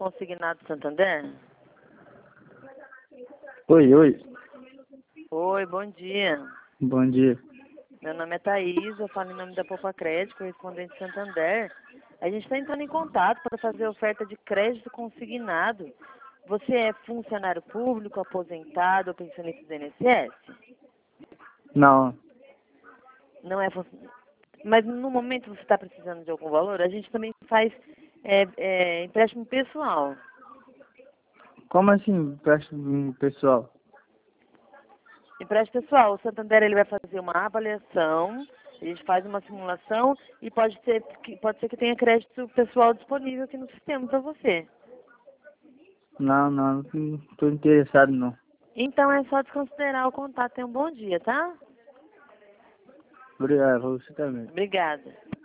Consignado Santander? Oi, oi. Oi, bom dia. Bom dia. Meu nome é Thaís, eu falo em nome da Poupa Crédito, correspondente Santander. A gente está entrando em contato para fazer oferta de crédito consignado. Você é funcionário público, aposentado ou pensionista do INSS? Não, Não é funcionário. Mas no momento você está precisando de algum valor? A gente também faz empréstimo pessoal. como assim, empréstimo pessoal? Empréstimo pessoal, o Santander ele vai fazer uma avaliação, a gente faz uma simulação e pode ser que tenha crédito pessoal disponível aqui no sistema para você. Não tô interessado não. Então é só desconsiderar o contato. Tenha um bom dia, tá? Obrigado, você também. Obrigada.